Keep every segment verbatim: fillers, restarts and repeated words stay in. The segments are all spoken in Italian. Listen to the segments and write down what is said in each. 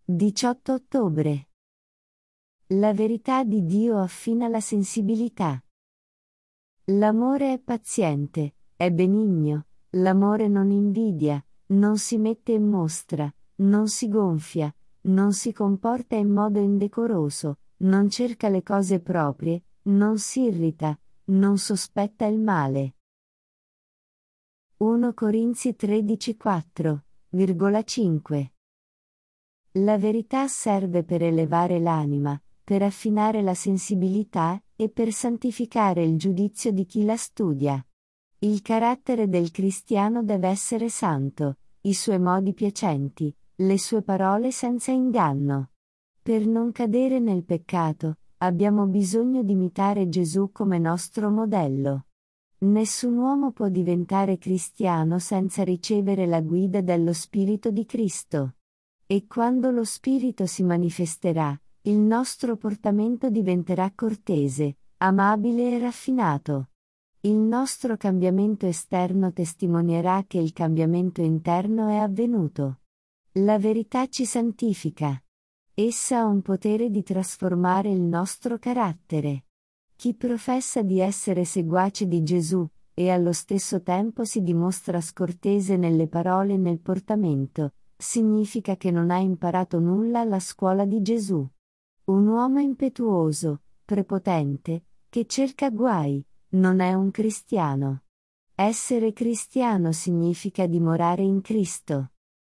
diciotto ottobre. La verità di Dio affina la sensibilità. L'amore è paziente, è benigno, l'amore non invidia, non si mette in mostra, non si gonfia, non si comporta in modo indecoroso, non cerca le cose proprie, non si irrita, non sospetta il male. primo Corinzi tredici quattro, cinque. La verità serve per elevare l'anima, per affinare la sensibilità, e per santificare il giudizio di chi la studia. Il carattere del cristiano deve essere santo, i suoi modi piacenti, le sue parole senza inganno. Per non cadere nel peccato, abbiamo bisogno di imitare Gesù come nostro modello. Nessun uomo può diventare cristiano senza ricevere la guida dello Spirito di Cristo. E quando lo Spirito si manifesterà, il nostro portamento diventerà cortese, amabile e raffinato. Il nostro cambiamento esterno testimonierà che il cambiamento interno è avvenuto. La verità ci santifica. Essa ha un potere di trasformare il nostro carattere. Chi professa di essere seguace di Gesù, e allo stesso tempo si dimostra scortese nelle parole e nel portamento, significa che non ha imparato nulla alla scuola di Gesù. Un uomo impetuoso, prepotente, che cerca guai, non è un cristiano. Essere cristiano significa dimorare in Cristo.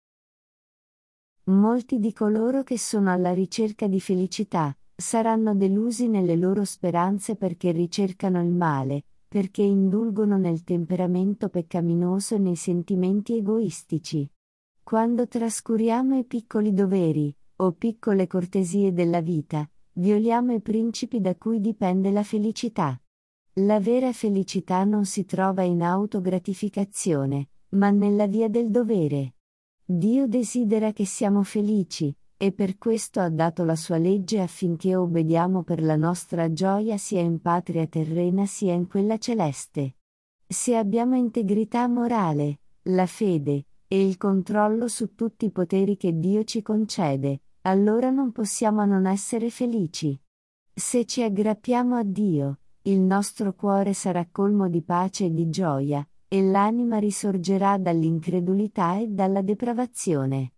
Molti di coloro che sono alla ricerca di felicità, saranno delusi nelle loro speranze perché ricercano il male, perché indulgono nel temperamento peccaminoso e nei sentimenti egoistici. Quando trascuriamo i piccoli doveri, o piccole cortesie della vita, violiamo i principi da cui dipende la felicità. La vera felicità non si trova in autogratificazione, ma nella via del dovere. Dio desidera che siamo felici, e per questo ha dato la sua legge affinché obbediamo per la nostra gioia sia in patria terrena sia in quella celeste. Se abbiamo integrità morale, la fede, e il controllo su tutti i poteri che Dio ci concede, allora non possiamo non essere felici. Se ci aggrappiamo a Dio, il nostro cuore sarà colmo di pace e di gioia, e l'anima risorgerà dall'incredulità e dalla depravazione.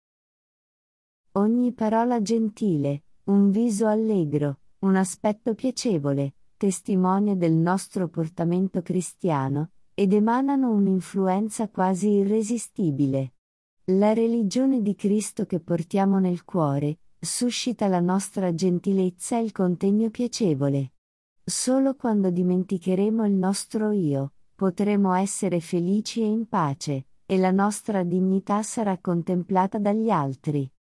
Ogni parola gentile, un viso allegro, un aspetto piacevole, testimonia del nostro portamento cristiano, ed emanano un'influenza quasi irresistibile. La religione di Cristo che portiamo nel cuore, suscita la nostra gentilezza e il contegno piacevole. Solo quando dimenticheremo il nostro io, potremo essere felici e in pace, e la nostra dignità sarà contemplata dagli altri.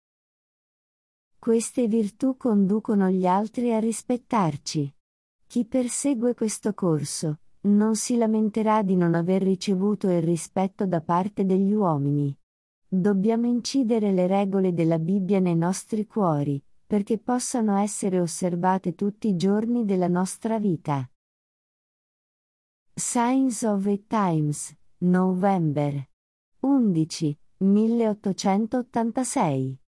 Queste virtù conducono gli altri a rispettarci. Chi persegue questo corso, non si lamenterà di non aver ricevuto il rispetto da parte degli uomini. Dobbiamo incidere le regole della Bibbia nei nostri cuori, perché possano essere osservate tutti i giorni della nostra vita. Signs of the Times, November undici, milleottocentottantasei